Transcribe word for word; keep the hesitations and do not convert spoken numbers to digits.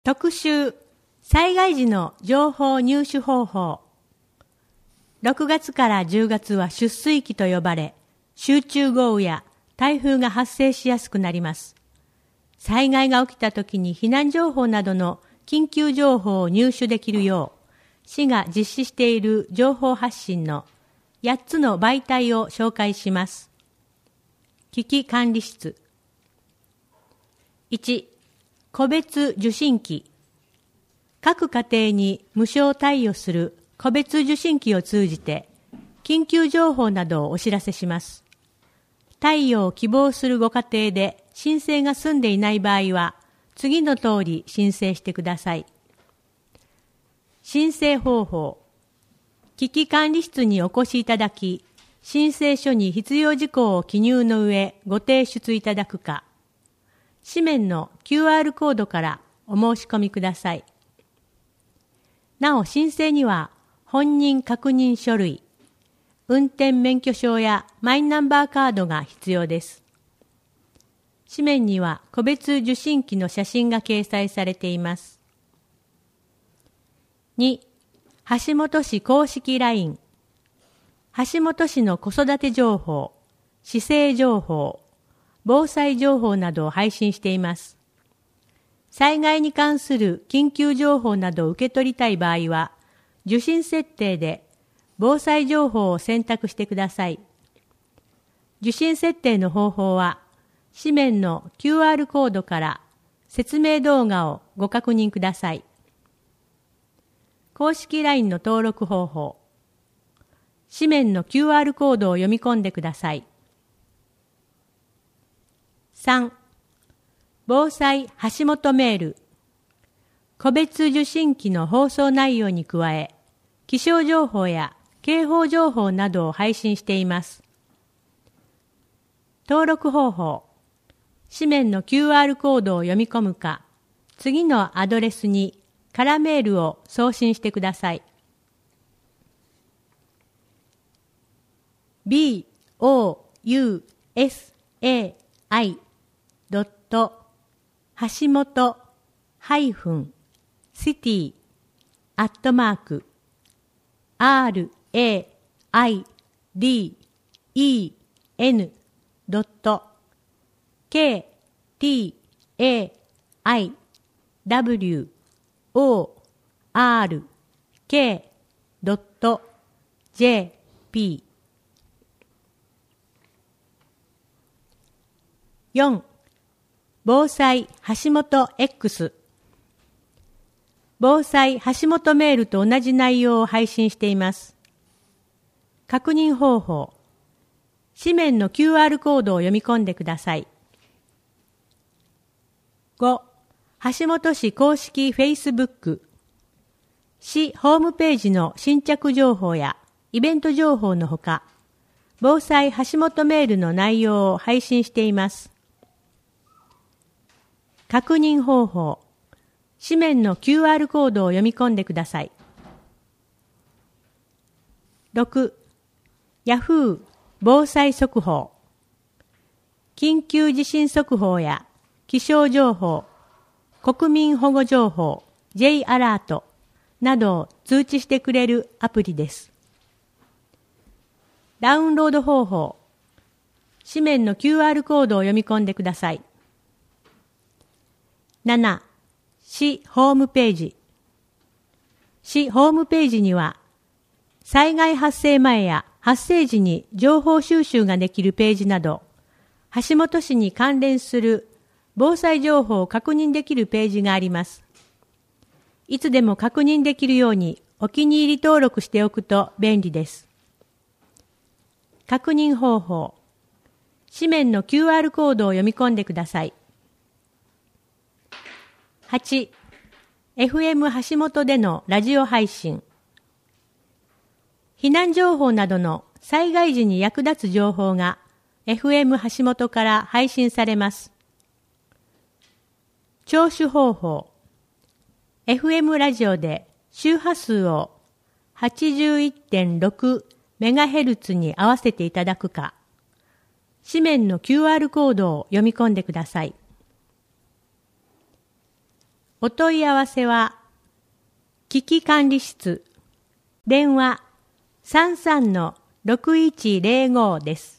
特集災害時の情報入手方法。ろくがつからじゅうがつは出水期と呼ばれ、集中豪雨や台風が発生しやすくなります。災害が起きたときに避難情報などの緊急情報を入手できるよう、市が実施している情報発信のやっつの媒体を紹介します。危機管理室。いち、個別受信機。各家庭に無償貸与する個別受信機を通じて、緊急情報などをお知らせします。貸与を希望するご家庭で申請が済んでいない場合は、次の通り申請してください。申請方法。危機管理室にお越しいただき、申請書に必要事項を記入の上ご提出いただくか、紙面の キューアール コードからお申し込みください。なお申請には本人確認書類、運転免許証やマイナンバーカードが必要です。紙面には個別受信機の写真が掲載されています。に、橋本市公式 ライン。橋本市の子育て情報、市政情報、防災情報などを配信しています。災害に関する緊急情報などを受け取りたい場合は、受信設定で防災情報を選択してください。受信設定の方法は、紙面の キューアール コードから説明動画をご確認ください。公式 ライン の登録方法。紙面の キューアール コードを読み込んでください。さん. 防災橋本メール。個別受信機の放送内容に加え、気象情報や警報情報などを配信しています。登録方法。紙面の キューアール コードを読み込むか、次のアドレスにカラメールを送信してください。ビー オー ユー エス エー アイ ドット 橋本ハイフンシティアットマーク アール エー アイ ディー イー エヌ ドット ケー ティー エー アイ ダブリュー オー アール ケー ドット ジェーピー。よん. 防災橋本 X。防災橋本メールと同じ内容を配信しています。確認方法。紙面の キューアール コードを読み込んでください。ご. 橋本市公式 Facebook。市ホームページの新着情報やイベント情報のほか、防災橋本メールの内容を配信しています。確認方法。紙面の キューアール コードを読み込んでください。ろく. ヤフー防災速報。緊急地震速報や気象情報、国民保護情報、J アラートなどを通知してくれるアプリです。ダウンロード方法。紙面の キューアール コードを読み込んでください。なな. 市ホームページ。市ホームページには、災害発生前や発生時に情報収集ができるページなど、橋本市に関連する防災情報を確認できるページがあります。いつでも確認できるようにお気に入り登録しておくと便利です。確認方法。紙面の キューアール コードを読み込んでください。はち. エフエム 橋本でのラジオ配信。避難情報などの災害時に役立つ情報が エフエム 橋本から配信されます。聴取方法。エフエム ラジオで周波数を はちじゅういってんろくメガヘルツ に合わせていただくか、紙面の キューアール コードを読み込んでください。 お問い合わせは、危機管理室、電話 さんさんのろくいちゼロご です。